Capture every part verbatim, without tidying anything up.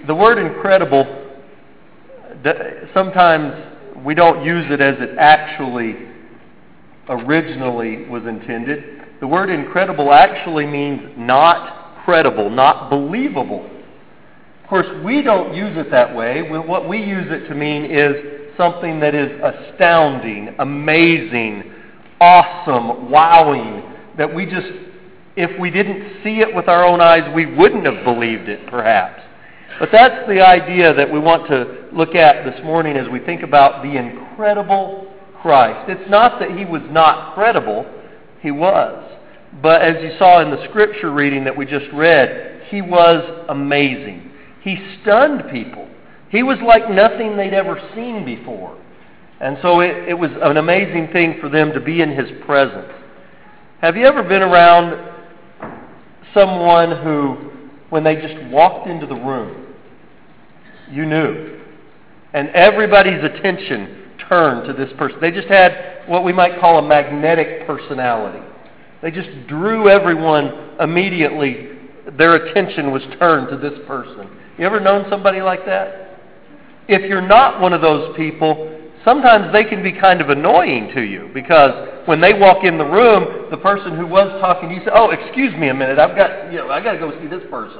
the word incredible, sometimes we don't use it as it actually originally was intended. The word incredible actually means not credible, not believable. Of course, we don't use it that way. What we use it to mean is something that is astounding, amazing, awesome, wowing, that we just, if we didn't see it with our own eyes, we wouldn't have believed it, perhaps. But that's the idea that we want to look at this morning as we think about the incredible Christ. It's not that he was not credible, he was. But as you saw in the scripture reading that we just read, he was amazing. He stunned people. He was like nothing they'd ever seen before. And so it, it was an amazing thing for them to be in his presence. Have you ever been around someone who, when they just walked into the room, you knew, and everybody's attention turned to this person? They just had what we might call a magnetic personality. They just drew everyone immediately. Their attention was turned to this person. You ever known somebody like that? If you're not one of those people, sometimes they can be kind of annoying to you, because when they walk in the room, the person who was talking to you say, "Oh, excuse me a minute, I've got, you know, I got to go see this person."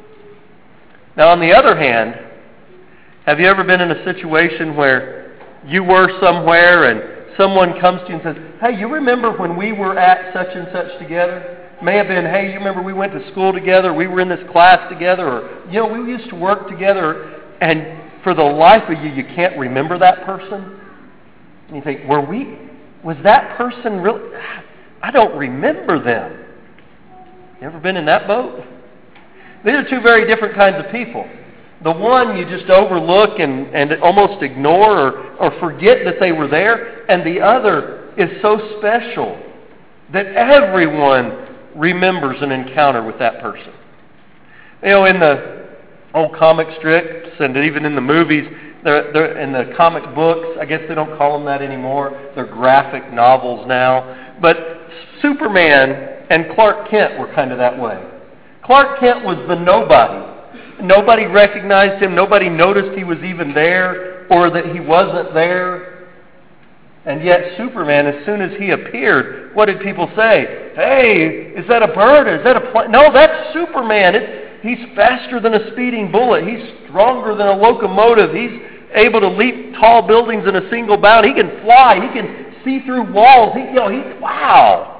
Now, on the other hand, have you ever been in a situation where you were somewhere and someone comes to you and says, "Hey, you remember when we were at such and such together?" May have been, "Hey, you remember we went to school together, we were in this class together, or, you know, we used to work together," and for the life of you, you can't remember that person. And you think, were we, was that person really, I don't remember them. You ever been in that boat? These are two very different kinds of people. The one you just overlook and, and almost ignore or, or forget that they were there, and the other is so special that everyone remembers an encounter with that person. You know, in the old comic strips and even in the movies, they're, they're in the comic books, I guess they don't call them that anymore. They're graphic novels now. But Superman and Clark Kent were kind of that way. Clark Kent was the nobody. Nobody recognized him. Nobody noticed he was even there or that he wasn't there. And yet Superman, as soon as he appeared, what did people say? "Hey, is that a bird? Is that a plane?" No, that's Superman. It's, he's faster than a speeding bullet. He's stronger than a locomotive. He's able to leap tall buildings in a single bound. He can fly. He can see through walls. He, you know, he, wow.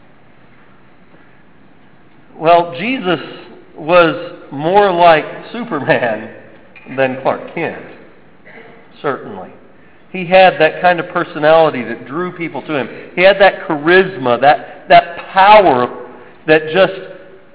Well, Jesus was more like Superman than Clark Kent, certainly. He had that kind of personality that drew people to him. He had that charisma, that, that power that just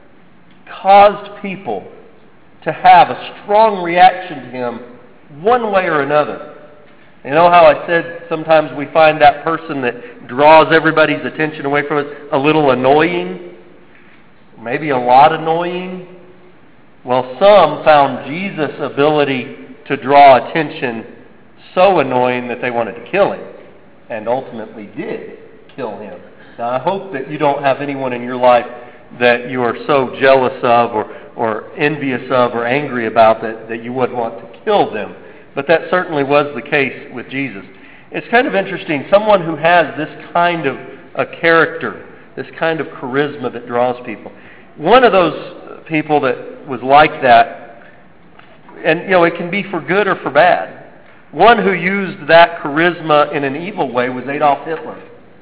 caused people to have a strong reaction to him one way or another. You know how I said sometimes we find that person that draws everybody's attention away from us a little annoying? Maybe a lot annoying? Well, some found Jesus' ability to draw attention so annoying that they wanted to kill him, and ultimately did kill him. Now, I hope that you don't have anyone in your life that you are so jealous of or, or envious of or angry about that, that you would want to kill them. But that certainly was the case with Jesus. It's kind of interesting. Someone who has this kind of a character, this kind of charisma that draws people. One of those people that was like that, and you know, it can be for good or for bad. One who used that charisma in an evil way was Adolf Hitler.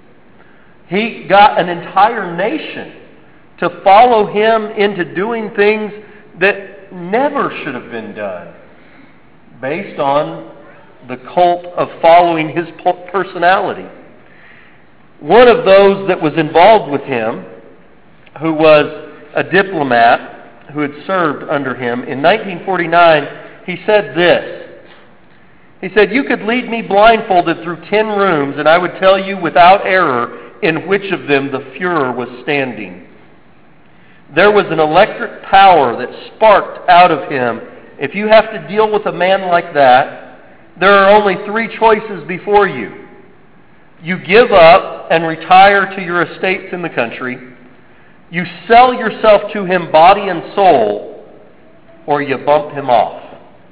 He got an entire nation to follow him into doing things that never should have been done, based on the cult of following his personality. One of those that was involved with him, who was a diplomat who had served under him, in nineteen forty-nine, he said this. He said, "You could lead me blindfolded through ten rooms, and I would tell you without error in which of them the Fuhrer was standing. There was an electric power that sparked out of him. If you have to deal with a man like that, there are only three choices before you. You give up and retire to your estates in the country. You sell yourself to him body and soul, or you bump him off.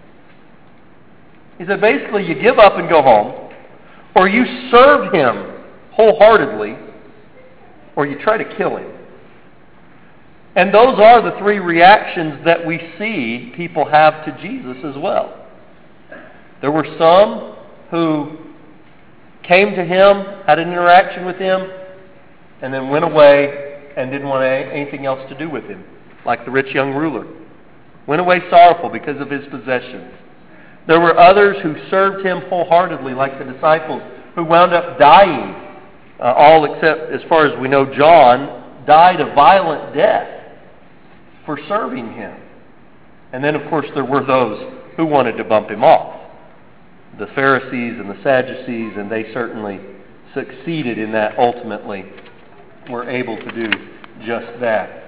He said, basically, you give up and go home, or you serve him wholeheartedly, or you try to kill him. And those are the three reactions that we see people have to Jesus as well. There were some who came to him, had an interaction with him, and then went away and didn't want anything else to do with him, like the rich young ruler. Went away sorrowful because of his possessions. There were others who served him wholeheartedly, like the disciples, who wound up dying. Uh, all except, as far as we know, John died a violent death for serving him. And then, of course, there were those who wanted to bump him off. The Pharisees and the Sadducees, and they certainly succeeded in that ultimately, were able to do just that.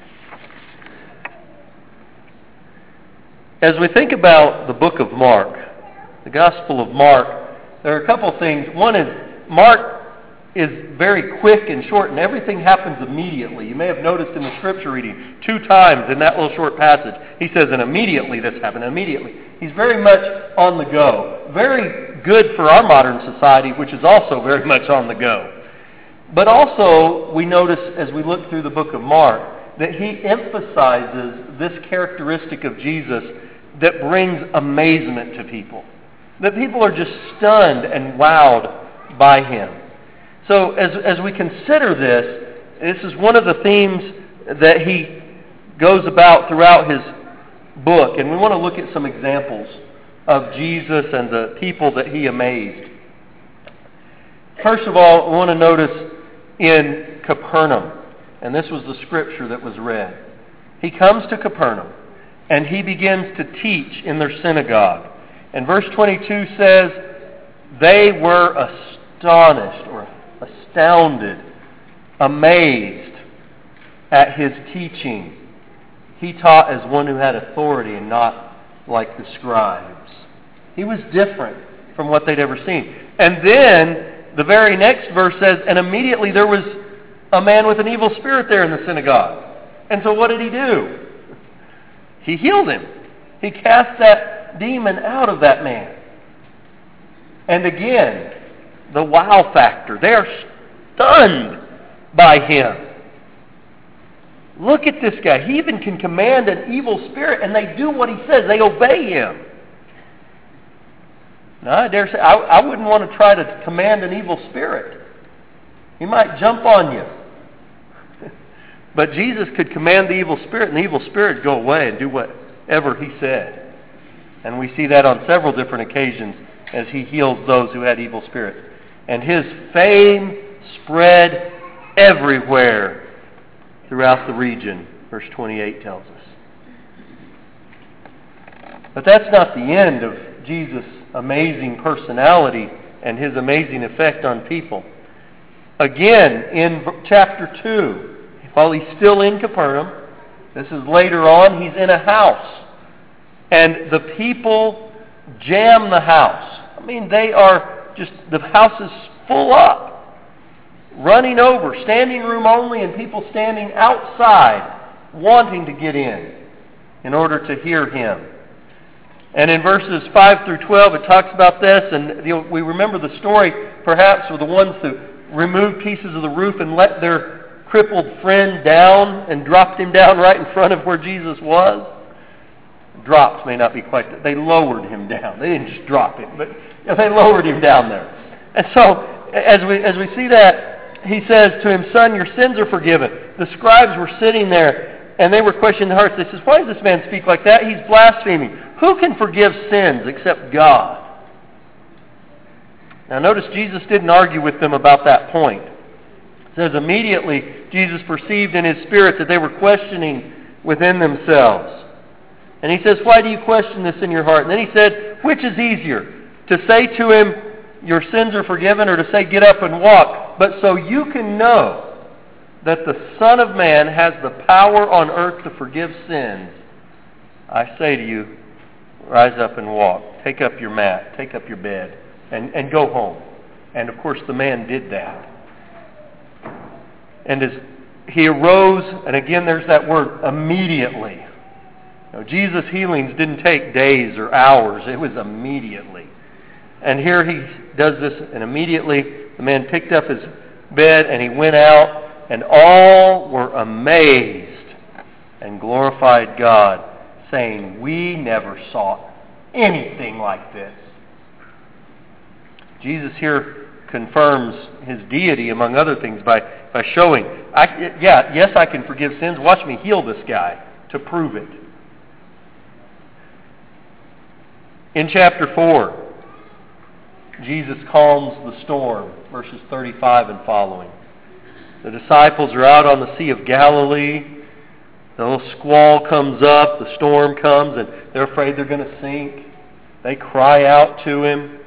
As we think about the book of Mark, the Gospel of Mark, there are a couple things. One is, Mark is very quick and short, and everything happens immediately. You may have noticed in the scripture reading, two times in that little short passage, he says, and immediately this happened, immediately. He's very much on the go. Very good for our modern society, which is also very much on the go. But also, we notice as we look through the book of Mark, that he emphasizes this characteristic of Jesus that brings amazement to people. That people are just stunned and wowed by him. So as, as we consider this, this is one of the themes that he goes about throughout his book. And we want to look at some examples of Jesus and the people that he amazed. First of all, we want to notice in Capernaum. And this was the scripture that was read. He comes to Capernaum, and he begins to teach in their synagogue. And verse twenty-two says, they were astonished or astounded, amazed at his teaching. He taught as one who had authority and not like the scribes. He was different from what they'd ever seen. And then the very next verse says, and immediately there was a man with an evil spirit there in the synagogue. And so what did he do? He healed him. He cast that demon out of that man. And again, the wow factor. They are stunned by him. Look at this guy. He even can command an evil spirit, and they do what he says. They obey him. Now, I dare say, I, I wouldn't want to try to command an evil spirit. He might jump on you. But Jesus could command the evil spirit, and the evil spirit would go away and do whatever he said. And we see that on several different occasions as he heals those who had evil spirits. And his fame spread everywhere throughout the region, verse twenty-eight tells us. But that's not the end of Jesus' amazing personality and his amazing effect on people. Again, in chapter two, while he's still in Capernaum, this is later on, he's in a house. And the people jam the house. I mean, they are just, the house is full up. Running over, standing room only, and people standing outside wanting to get in in order to hear him. And in verses five through twelve, it talks about this, and you know, we remember the story, perhaps, of the ones who removed pieces of the roof and let their crippled friend down and dropped him down right in front of where Jesus was. Dropped may not be quite, they lowered him down. They didn't just drop him, but you know, they lowered him down there. And so, as we as we see that, he says to him, son, your sins are forgiven. The scribes were sitting there, and they were questioning their hearts. They says, why does this man speak like that? He's blaspheming. Who can forgive sins except God? Now notice Jesus didn't argue with them about that point. It says, immediately Jesus perceived in his spirit that they were questioning within themselves. And he says, why do you question this in your heart? And then he said, which is easier, to say to him, your sins are forgiven, or to say, get up and walk? But so you can know that the Son of Man has the power on earth to forgive sins, I say to you, rise up and walk. Take up your mat, take up your bed, and, and go home. And of course the man did that. And as he arose, and again there's that word, immediately. You know, Jesus' healings didn't take days or hours. It was immediately. And here he does this, and immediately the man picked up his bed and he went out, and all were amazed and glorified God, saying, "We never saw anything like this." Jesus here confirms his deity, among other things, by, by showing, I, yeah, yes, I can forgive sins. Watch me heal this guy to prove it. In chapter four, Jesus calms the storm, verses thirty-five and following. The disciples are out on the Sea of Galilee. The little squall comes up, the storm comes, and they're afraid they're going to sink. They cry out to him.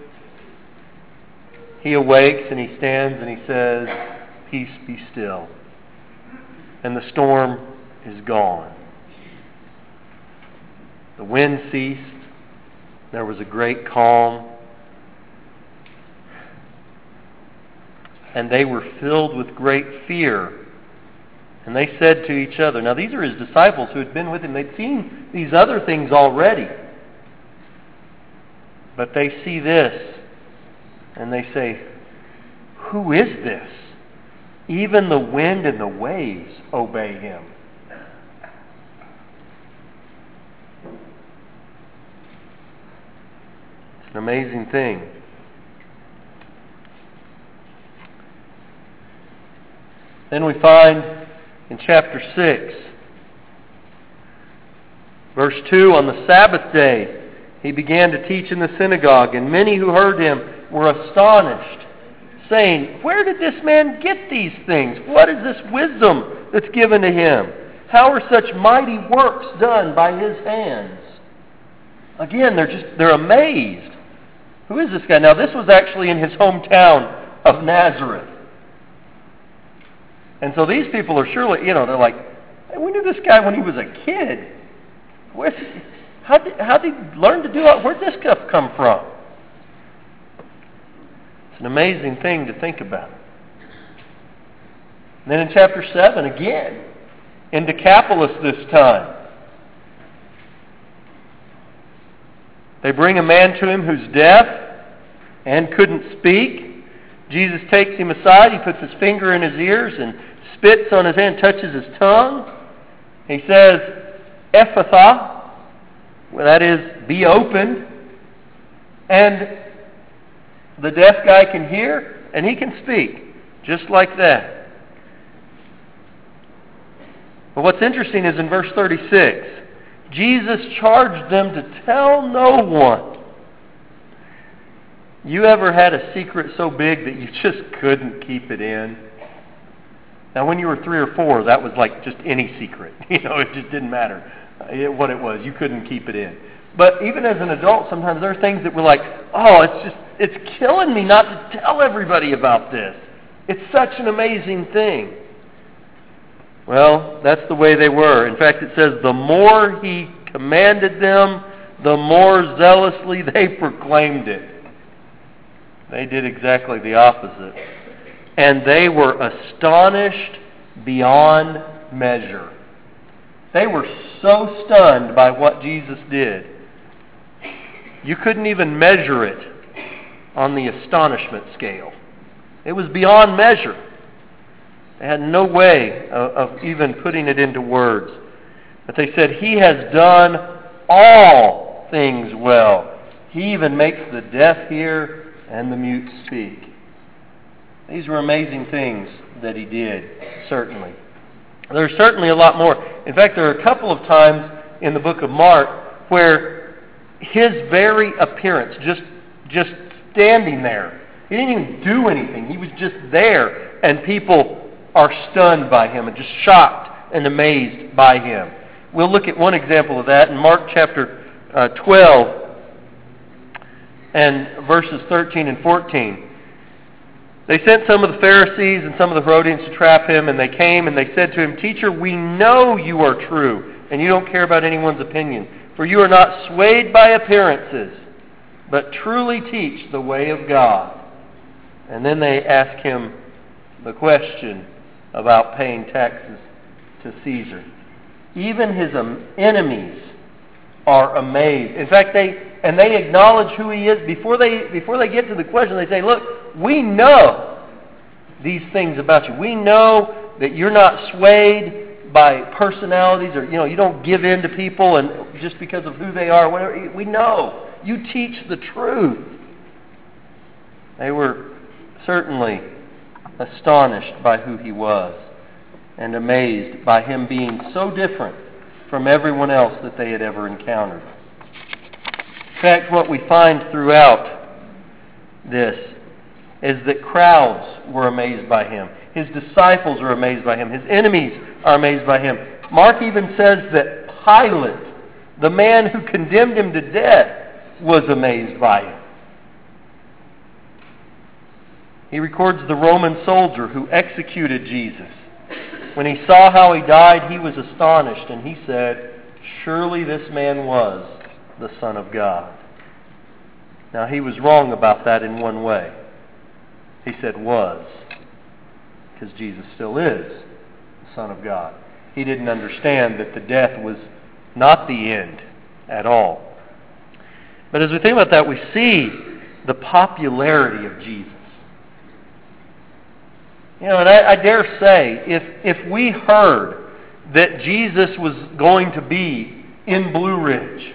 He awakes and he stands and he says, "Peace, be still." And the storm is gone. The wind ceased. There was a great calm. And they were filled with great fear. And they said to each other, now these are his disciples who had been with him. They'd seen these other things already. But they see this. And they say, "Who is this? Even the wind and the waves obey him." It's an amazing thing. Then we find in chapter six, verse two, on the Sabbath day, he began to teach in the synagogue, and many who heard him were astonished, saying, "Where did this man get these things? What is this wisdom that's given to him? How are such mighty works done by his hands?" Again, they're just, they're amazed. Who is this guy? Now, this was actually in his hometown of Nazareth. And so these people are surely, you know, they're like, "Hey, we knew this guy when he was a kid. Where's, how did, how did he learn to do it? Where'd this stuff come from?" It's an amazing thing to think about. And then in chapter seven, again, in Decapolis this time, they bring a man to him who's deaf and couldn't speak. Jesus takes him aside. He puts his finger in his ears and spits on his hand, touches his tongue. He says, "Ephphatha," well, that is, "be opened." And the deaf guy can hear and he can speak, just like that. But what's interesting is in verse thirty-six, Jesus charged them to tell no one. You ever had a secret so big that you just couldn't keep it in? Now, when you were three or four, that was like just any secret. You know, it just didn't matter what it was. You couldn't keep it in. But even as an adult, sometimes there are things that we're like, oh, it's just, it's killing me not to tell everybody about this. It's such an amazing thing. Well, that's the way they were. In fact, it says, the more he commanded them, the more zealously they proclaimed it. They did exactly the opposite. And they were astonished beyond measure. They were so stunned by what Jesus did. You couldn't even measure it on the astonishment scale. It was beyond measure. They had no way of, of even putting it into words. But they said, "He has done all things well. He even makes the deaf hear and the mute speak." These were amazing things that he did, certainly. There's certainly a lot more. In fact, there are a couple of times in the book of Mark where his very appearance, just, just standing there, he didn't even do anything. He was just there, and people are stunned by him and just shocked and amazed by him. We'll look at one example of that in Mark chapter uh, twelve and verses thirteen and fourteen. They sent some of the Pharisees and some of the Herodians to trap him, and they came and they said to him, "Teacher, we know you are true, and you don't care about anyone's opinion, for you are not swayed by appearances, but truly teach the way of God." And then they ask him the question about paying taxes to Caesar. Even his enemies are amazed. In fact, they and they acknowledge who he is before they before they get to the question. They say, "Look, we know these things about you. We know that you're not swayed by personalities, or you know, you don't give in to people and just because of who they are. Whatever. We know you teach the truth." They were certainly astonished by who he was and amazed by him being so different from everyone else that they had ever encountered. In fact, what we find throughout this is that crowds were amazed by him. His disciples are amazed by him. His enemies are amazed by him. Mark even says that Pilate, the man who condemned him to death, was amazed by him. He records the Roman soldier who executed Jesus. When he saw how he died, he was astonished, and he said, "Surely this man was the Son of God." Now, he was wrong about that in one way. He said was, because Jesus still is the Son of God. He didn't understand that the death was not the end at all. But as we think about that, we see the popularity of Jesus. You know, and I, I dare say, if if we heard that Jesus was going to be in Blue Ridge,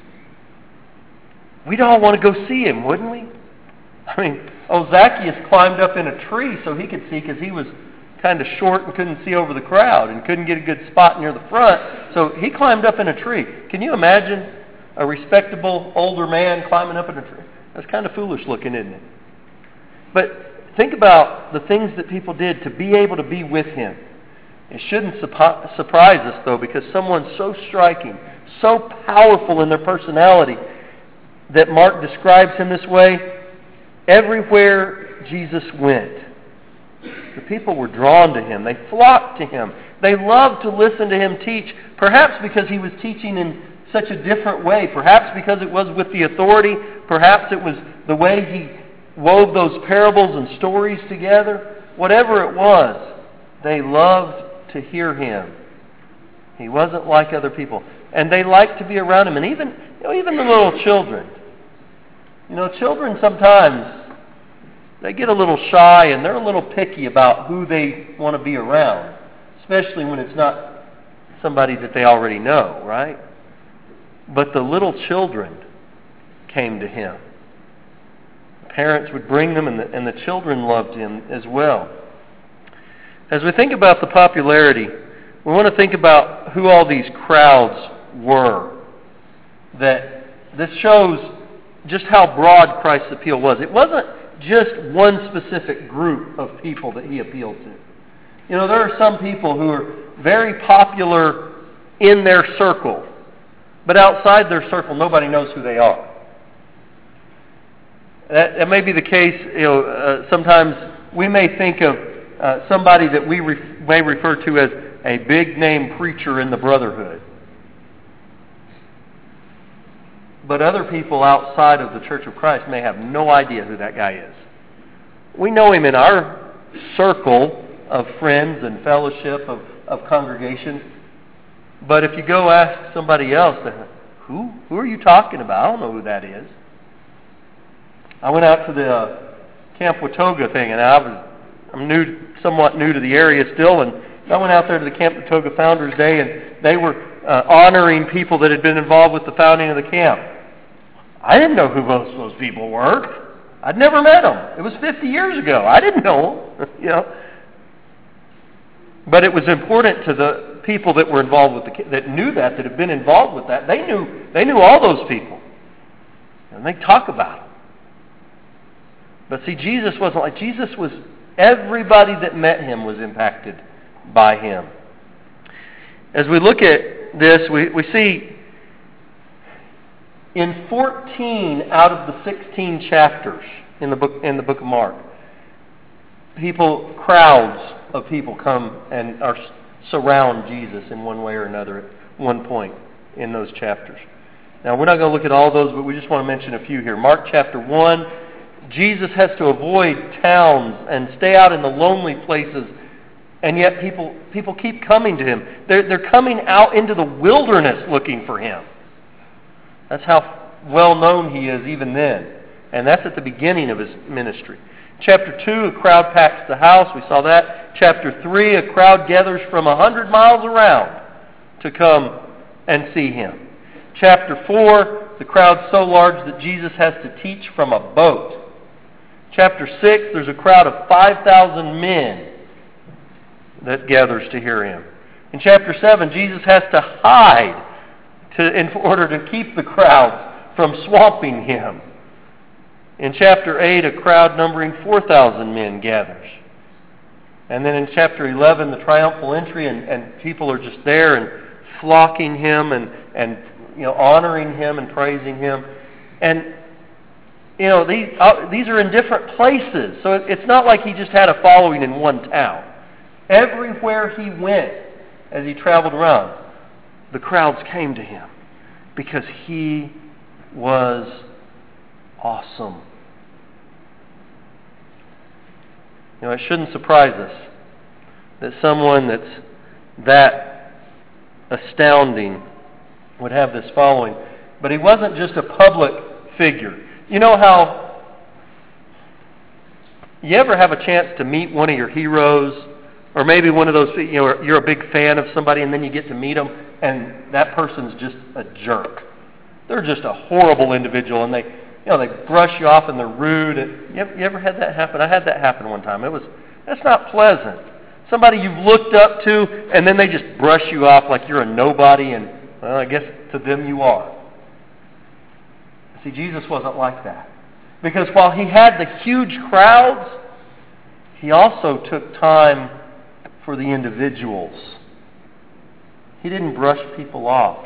we'd all want to go see him, wouldn't we? I mean, oh, Zacchaeus climbed up in a tree so he could see, because he was kind of short and couldn't see over the crowd and couldn't get a good spot near the front. So he climbed up in a tree. Can you imagine a respectable older man climbing up in a tree? That's kind of foolish looking, isn't it? But think about the things that people did to be able to be with him. It shouldn't supp- surprise us, though, because someone so striking, so powerful in their personality, that Mark describes him this way, everywhere Jesus went, the people were drawn to him. They flocked to him. They loved to listen to him teach, perhaps because he was teaching in such a different way, perhaps because it was with the authority, perhaps it was the way he wove those parables and stories together. Whatever it was, they loved to hear him. He wasn't like other people. And they liked to be around him. And even, you know, even the little children. You know, children sometimes, they get a little shy and they're a little picky about who they want to be around. Especially when it's not somebody that they already know, right? But the little children came to him. Parents would bring them, and the, and the children loved him as well. As we think about the popularity, we want to think about who all these crowds were. That this shows just how broad Christ's appeal was. It wasn't just one specific group of people that he appealed to. You know, there are some people who are very popular in their circle, but outside their circle, nobody knows who they are. That, that may be the case. You know, uh, sometimes we may think of uh, somebody that we re- may refer to as a big-name preacher in the brotherhood. But other people outside of the Church of Christ may have no idea who that guy is. We know him in our circle of friends and fellowship of, of congregations. But if you go ask somebody else, who who are you talking about? I don't know who that is. I went out to the uh, Camp Watoga thing, and I was I'm new, somewhat new to the area still, and I went out there to the Camp Watoga Founders Day, and they were uh, honoring people that had been involved with the founding of the camp. I didn't know who most of those people were. I'd never met them. It was fifty years ago. I didn't know them, you know. But it was important to the people that were involved with the that knew that, that had been involved with that. They knew they knew all those people, and they talk about them. But see, Jesus wasn't like Jesus was. Everybody that met him was impacted by him. As we look at this, we, we see in fourteen out of the sixteen chapters in the book in the book of Mark, people, crowds of people come and are surround Jesus in one way or another at one point in those chapters. Now, we're not going to look at all those, but we just want to mention a few here. Mark chapter one, Jesus has to avoid towns and stay out in the lonely places, and yet people people keep coming to him. They're, they're coming out into the wilderness looking for him. That's how well known he is even then. And that's at the beginning of his ministry. Chapter two, a crowd packs the house. We saw that. Chapter three, a crowd gathers from a hundred miles around to come and see him. Chapter four, the crowd's so large that Jesus has to teach from a boat. Chapter six, there's a crowd of five thousand men that gathers to hear him. In chapter seven, Jesus has to hide to, in order to keep the crowds from swamping him. In chapter eight, a crowd numbering four thousand men gathers. And then in chapter eleven, the triumphal entry, and, and people are just there and flocking him and, and you know honoring him and praising him. And you know these uh, these are in different places, so it, it's not like he just had a following in one town. Everywhere he went, as he traveled around, the crowds came to him because he was awesome. You know, it shouldn't surprise us that someone that's that astounding would have this following. But he wasn't just a public figure. You know how you ever have a chance to meet one of your heroes, or maybe one of those, you know, you're a big fan of somebody and then you get to meet them and that person's just a jerk. They're just a horrible individual and they You know, they brush you off and they're rude. You ever, you ever had that happen? I had that happen one time. It was, that's not pleasant. Somebody you've looked up to, and then they just brush you off like you're a nobody, and, well, I guess to them you are. See, Jesus wasn't like that. Because while he had the huge crowds, he also took time for the individuals. He didn't brush people off.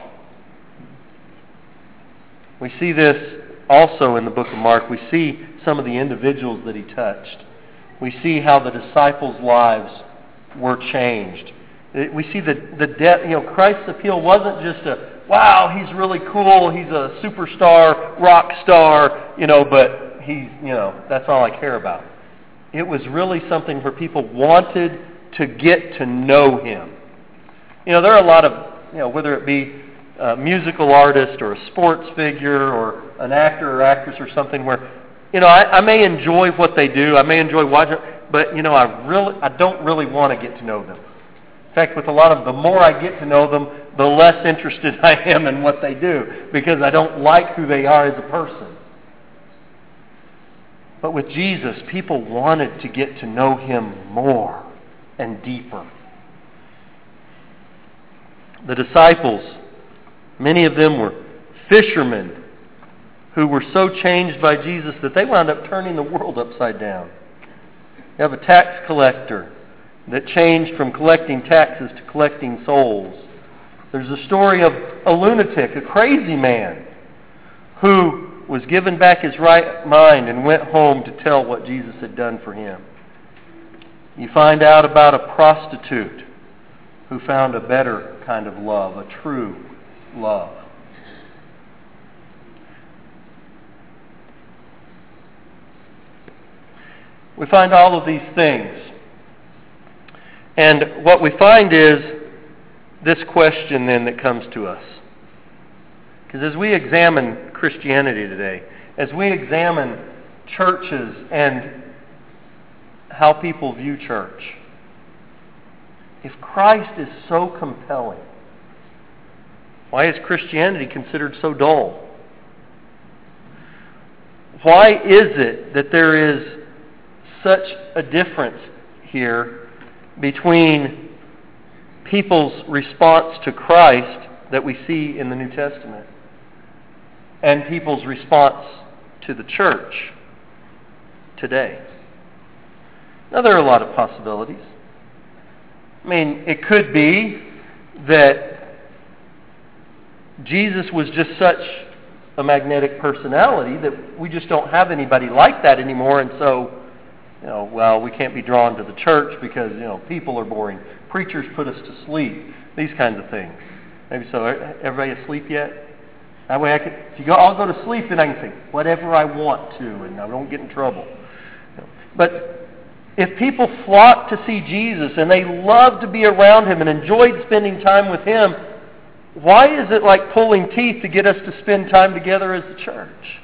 We see this also in the book of Mark. We see some of the individuals that he touched. We see how the disciples' lives were changed. We see the the de- you know Christ's appeal wasn't just a wow, he's really cool, he's a superstar, rock star, you know, but he's you know that's all I care about. It was really something where people wanted to get to know him. You know, there are a lot of you know whether it be a musical artist or a sports figure or an actor or actress or something where, you know, I, I may enjoy what they do, I may enjoy watching, but, you know, I really, I don't really want to get to know them. In fact, with a lot of, the more I get to know them, the less interested I am in what they do because I don't like who they are as a person. But with Jesus, people wanted to get to know him more and deeper. The disciples, many of them were fishermen who were so changed by Jesus that they wound up turning the world upside down. You have a tax collector that changed from collecting taxes to collecting souls. There's a story of a lunatic, a crazy man, who was given back his right mind and went home to tell what Jesus had done for him. You find out about a prostitute who found a better kind of love, a true love. We find all of these things. And what we find is this question then that comes to us. Because as we examine Christianity today, as we examine churches and how people view church, if Christ is so compelling, why is Christianity considered so dull? Why is it that there is such a difference here between people's response to Christ that we see in the New Testament and people's response to the church today? Now, there are a lot of possibilities. I mean, it could be that Jesus was just such a magnetic personality that we just don't have anybody like that anymore, and so You know, well, we can't be drawn to the church because, you know, people are boring. Preachers put us to sleep. These kinds of things. Maybe so. Everybody asleep yet? That way I can, if you go, I'll go to sleep, then I can say whatever I want to, and I don't get in trouble. But if people flocked to see Jesus and they loved to be around him and enjoyed spending time with him, why is it like pulling teeth to get us to spend time together as the church?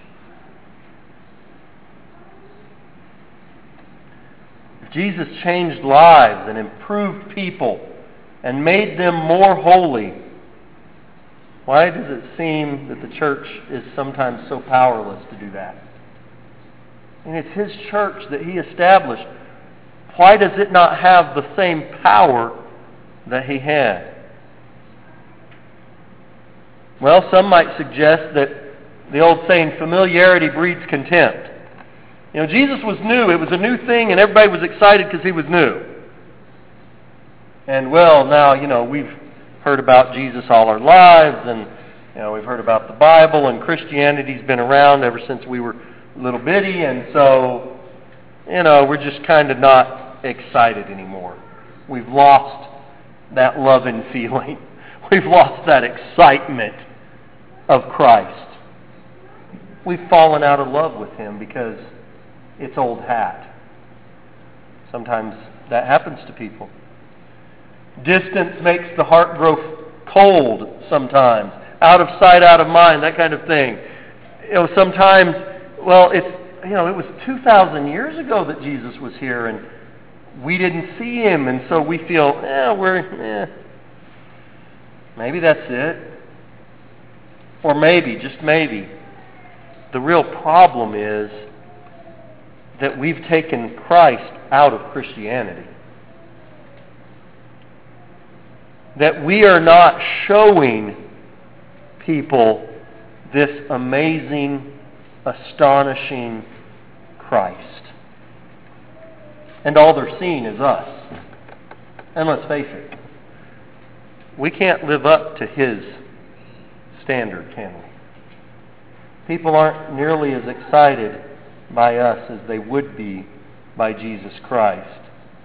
If Jesus changed lives and improved people and made them more holy, why does it seem that the church is sometimes so powerless to do that? And it's His church that He established. Why does it not have the same power that He had? Well, some might suggest that the old saying, familiarity breeds contempt. You know, Jesus was new. It was a new thing, and everybody was excited because He was new. And, well, now, you know, we've heard about Jesus all our lives, and, you know, we've heard about the Bible, and Christianity's been around ever since we were little bitty, and so, you know, we're just kind of not excited anymore. We've lost that love and feeling. We've lost that excitement of Christ. We've fallen out of love with Him because it's old hat. Sometimes that happens to people. Distance makes the heart grow cold sometimes. Out of sight, out of mind, that kind of thing. You know, sometimes, well, it's, you know, it was two thousand years ago that Jesus was here, and we didn't see Him, and so we feel, eh, we're, eh. Maybe that's it. Or maybe, just maybe, the real problem is that we've taken Christ out of Christianity. That we are not showing people this amazing, astonishing Christ. And all they're seeing is us. And let's face it, we can't live up to His standard, can we? People aren't nearly as excited by us as they would be by Jesus Christ.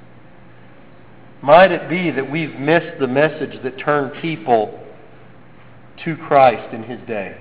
Might it be that we've missed the message that turned people to Christ in His day?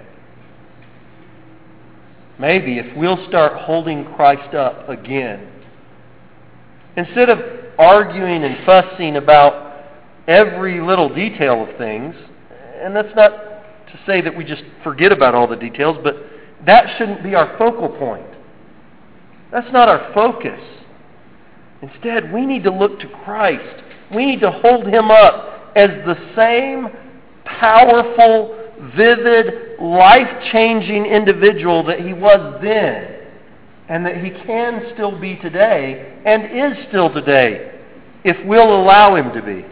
Maybe if we'll start holding Christ up again, instead of arguing and fussing about every little detail of things, and that's not to say that we just forget about all the details, but that shouldn't be our focal point. That's not our focus. Instead, we need to look to Christ. We need to hold Him up as the same powerful, vivid, life-changing individual that He was then, and that He can still be today, and is still today, if we'll allow Him to be.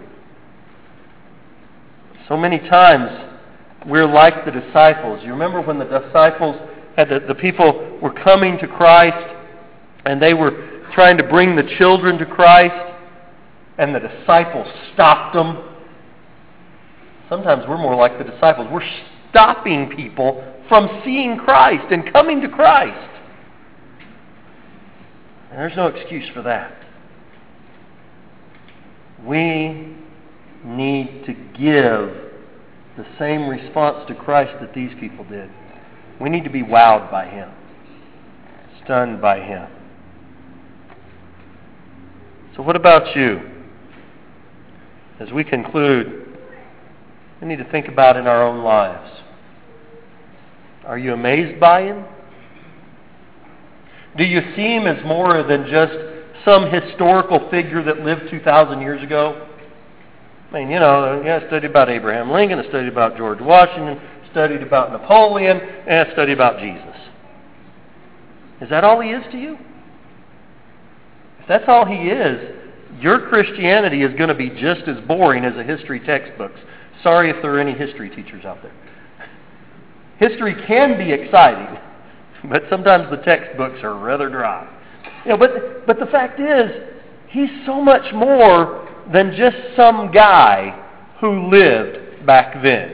So many times, we're like the disciples. You remember when the disciples had the, the people were coming to Christ, and they were trying to bring the children to Christ, and the disciples stopped them. Sometimes we're more like the disciples. We're stopping people from seeing Christ and coming to Christ. And there's no excuse for that. We need to give the same response to Christ that these people did. We need to be wowed by Him, stunned by Him. So what about you? As we conclude, we need to think about in our own lives. Are you amazed by Him? Do you see Him as more than just some historical figure that lived two thousand years ago? I mean, you know, yeah, I studied about Abraham Lincoln, I studied about George Washington, studied about Napoleon, and I studied about Jesus. Is that all He is to you? If that's all He is, your Christianity is going to be just as boring as a history textbooks. Sorry if there are any history teachers out there. History can be exciting, but sometimes the textbooks are rather dry. You know, but but the fact is, He's so much more than just some guy who lived back then.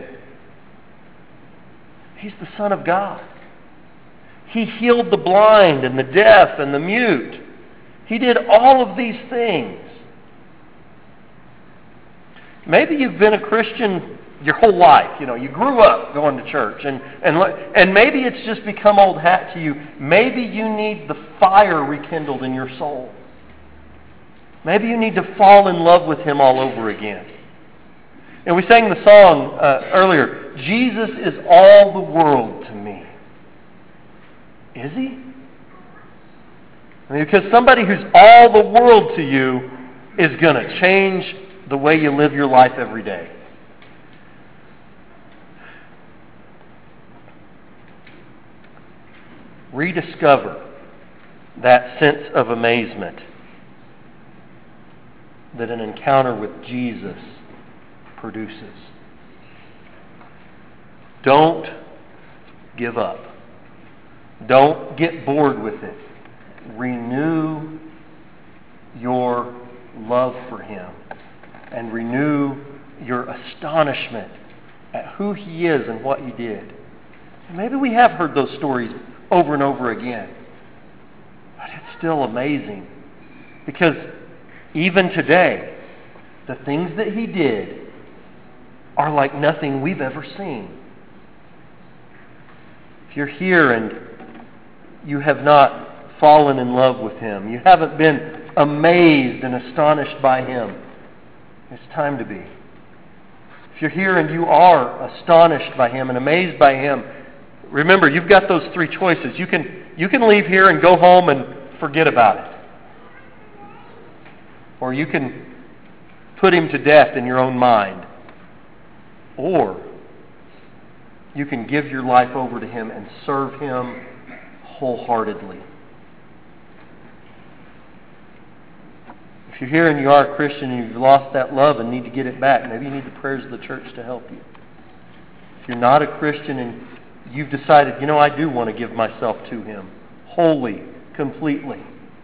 He's the Son of God. He healed the blind and the deaf and the mute. He did all of these things. Maybe you've been a Christian your whole life. You know, you grew up going to church, and and and maybe it's just become old hat to you. Maybe you need the fire rekindled in your soul. Maybe you need to fall in love with Him all over again. And we sang the song uh, earlier, Jesus is all the world to me. Is he? I mean, because somebody who's all the world to you is going to change the way you live your life every day. Rediscover that sense of amazement that an encounter with Jesus produces. Don't give up. Don't get bored with it. Renew your love for him and renew your astonishment at who he is and what he did. Maybe we have heard those stories over and over again, but it's still amazing because even today, the things that he did are like nothing we've ever seen. If you're here and you have not fallen in love with him, you haven't been amazed and astonished by him, it's time to be. If you're here and you are astonished by him and amazed by him, remember, you've got those three choices. You can, you can leave here and go home and forget about it. Or you can put him to death in your own mind. Or you can give your life over to him and serve him wholeheartedly. If you're here and you are a Christian and you've lost that love and need to get it back, maybe you need the prayers of the church to help you. If you're not a Christian and you've decided, you know, I do want to give myself to him wholly, completely,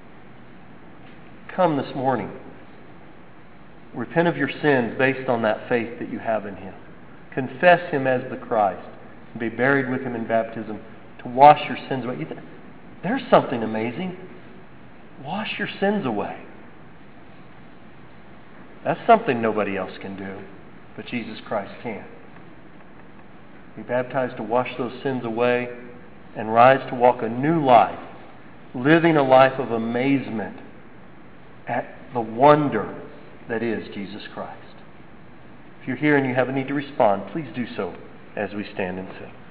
come this morning. Repent of your sins based on that faith that you have in him. Confess him as the Christ. And be buried with him in baptism to wash your sins away. You think, there's something amazing. Wash your sins away. That's something nobody else can do, but Jesus Christ can. Be baptized to wash those sins away and rise to walk a new life, living a life of amazement at the wonder that is Jesus Christ. If you're here and you have a need to respond, please do so as we stand and sing.